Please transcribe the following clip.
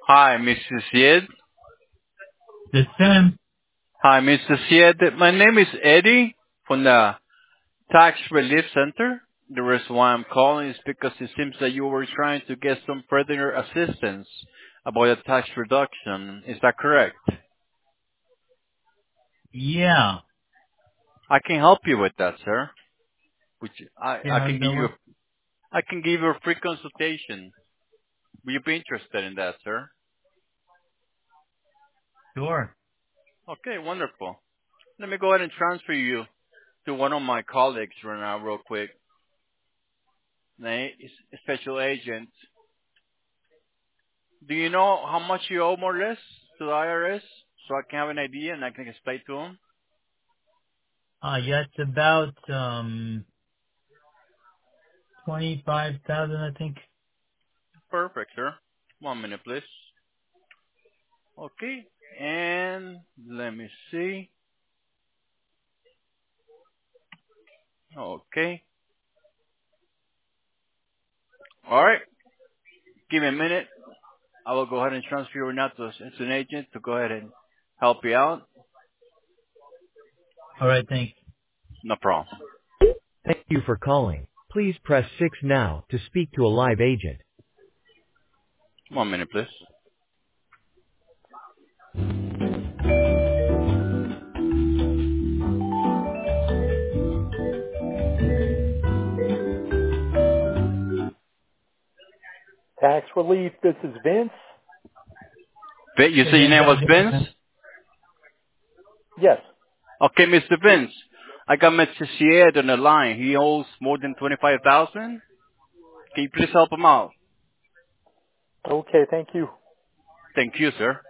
Hi, Mr. Syed. This Tim. Hi, Mr. Syed. My name is Eddie from the Tax Relief Center. The reason why I'm calling is because it seems that you were trying to get some further assistance about the tax reduction. Is that correct? Yeah. I can help you with that, sir. Which I Yeah, how's can it give you going? I can give you a free consultation. Will you be interested in that, sir? Sure. Okay, wonderful. Let me go ahead and transfer you to one of my colleagues right now real quick. Name is Special Agent. Do you know how much you owe more or less to the IRS? So I can have an idea and I can explain to them. Yeah, it's about 25,000, I think. Perfect, sir. 1 minute, please. Okay. And let me see. Okay. All right. Give me a minute. I will go ahead and transfer you now to an agent to go ahead and help you out. All right, thanks. No problem. Thank you for calling. Please press 6 now to speak to a live agent. 1 minute, please. Tax relief, this is Vince. You Hey, say your Vince, name how was you doing, Vince? man? Yes. Okay, Mr. Vince. I got Mr. Syed on the line. He owes more than 25,000. Can you please help him out? Okay, thank you. Thank you, sir.